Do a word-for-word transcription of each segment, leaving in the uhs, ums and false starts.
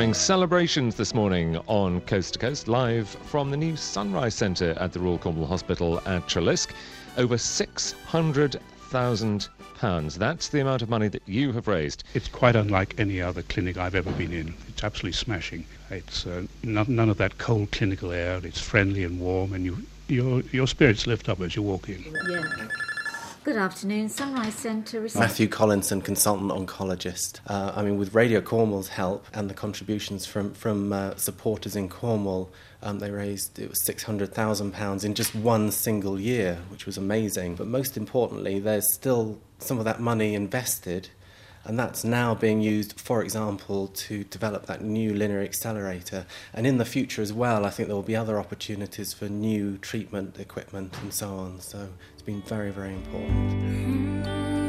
morning. Celebrations this morning on Coast to Coast, live from the new Sunrise Centre at the Royal Cornwall Hospital at Treliske. Over six hundred thousand pounds. That's the amount of money that you have raised. It's quite unlike any other clinic I've ever been in. It's absolutely smashing. It's uh, none, none of that cold clinical air. It's friendly and warm, and you, your your spirits lift up as you walk in. Yeah. Good afternoon, Sunrise Centre. Matthew Collinson, consultant oncologist. Uh, I mean, with Radio Cornwall's help and the contributions from from uh, supporters in Cornwall, um, they raised it was six hundred thousand pounds in just one single year, which was amazing. But most importantly, there's still some of that money invested, and that's now being used, for example, to develop that new linear accelerator. And in the future as well, I think there will be other opportunities for new treatment equipment and so on. So it's been very, very important.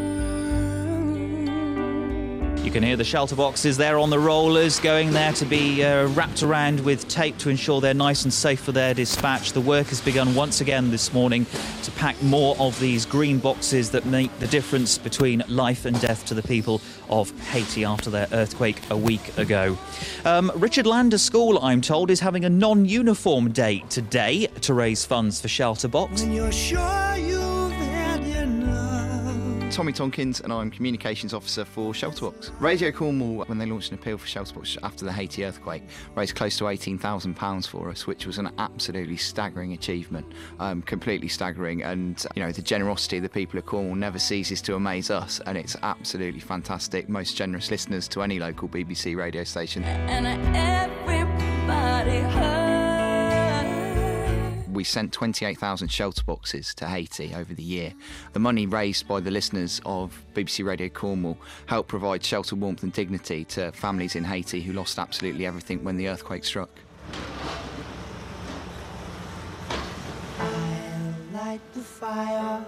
You can hear the shelter boxes there on the rollers going there to be uh, wrapped around with tape to ensure they're nice and safe for their dispatch. The work has begun once again this morning to pack more of these green boxes that make the difference between life and death to the people of Haiti after their earthquake a week ago. Um, Richard Lander School, I'm told, is having a non-uniform day today to raise funds for Shelter Box. When you're sure you've had enough. Tommy Tonkins, and I'm Communications Officer for Shelterbox. Radio Cornwall, when they launched an appeal for Shelterbox after the Haiti earthquake, raised close to eighteen thousand pounds for us, which was an absolutely staggering achievement, um, completely staggering. And, you know, the generosity of the people of Cornwall never ceases to amaze us, and it's absolutely fantastic. Most generous listeners to any local B B C radio station. And everybody heard. We sent twenty-eight thousand shelter boxes to Haiti over the year. The money raised by the listeners of B B C Radio Cornwall helped provide shelter, warmth and dignity to families in Haiti who lost absolutely everything when the earthquake struck. I'll light the fire.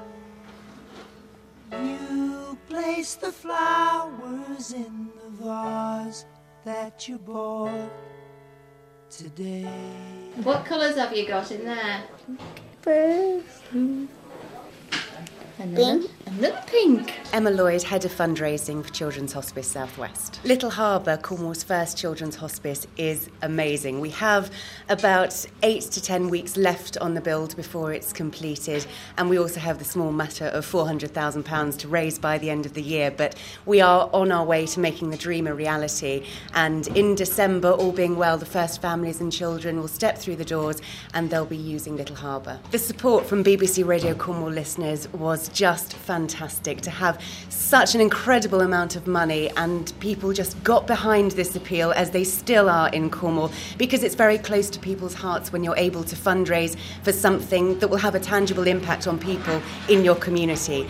You place the flowers in the vase that you bought today. What colours have you got in there? Blue. Another, another pink. Emma Lloyd, Head of Fundraising for Children's Hospice South West. Little Harbour, Cornwall's first children's hospice, is amazing. We have about eight to ten weeks left on the build before it's completed, and we also have the small matter of four hundred thousand pounds to raise by the end of the year, but we are on our way to making the dream a reality, and in December, all being well, the first families and children will step through the doors and they'll be using Little Harbour. The support from B B C Radio Cornwall listeners was just fantastic to have such an incredible amount of money, and people just got behind this appeal, as they still are in Cornwall, because it's very close to people's hearts when you're able to fundraise for something that will have a tangible impact on people in your community.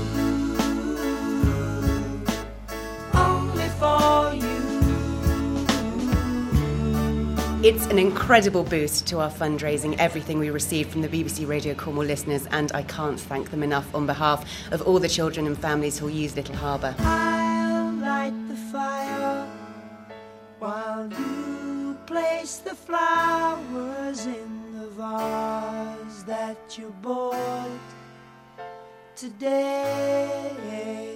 Only for you. It's an incredible boost to our fundraising, everything we receive from the B B C Radio Cornwall listeners, and I can't thank them enough on behalf of all the children and families who'll use Little Harbour. I'll light the fire while you place the flowers in the vase that you bought today.